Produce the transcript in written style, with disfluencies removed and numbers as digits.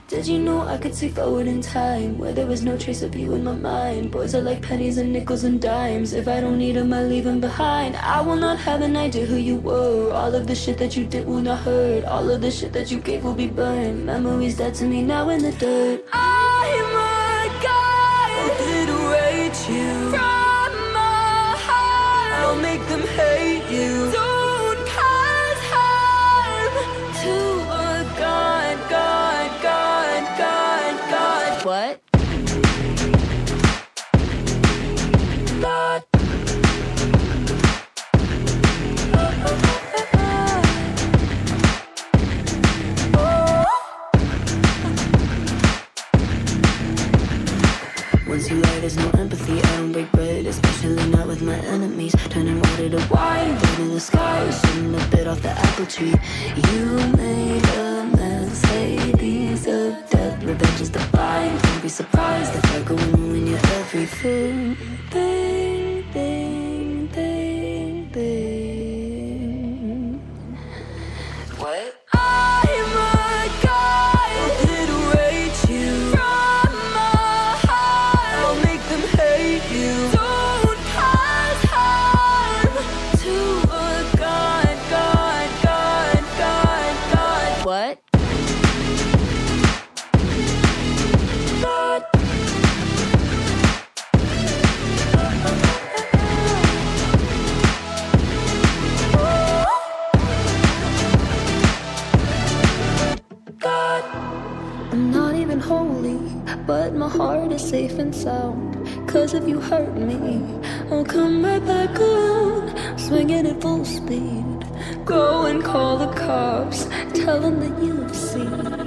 Did you know I could see forward in time, where there was no trace of you in my mind? Boys are like pennies and nickels and dimes. If I don't need them, I leave them behind. I will not have an idea who you were. All of the shit that you did will not hurt. All of the shit that you gave will be burned. Memories dead to me now in the dirt. I'm a guy who obliterate you from my heart. I'll make them hate you. Don't cause harm to a god, god, god, god, god. What? God. Once you lie, there's no empathy. I don't break bread, especially not with my enemies. Turning water to wine, blood in the sky, shooting a bit off the apple tree. You made a mess, Hades of death. Revenge is divine. Don't be surprised if I go and ruin your everything. Thing, thing, thing, thing. What? I'm a guy who obliterates you from my heart. I'll make them hate you. Don't cause harm to a god, god, god, god, god. What? God. God. I'm not even holy, but my heart is safe and sound. Cause if you hurt me, I'll come right back around, swinging at full speed. Go and call the cops, tell them that you've seen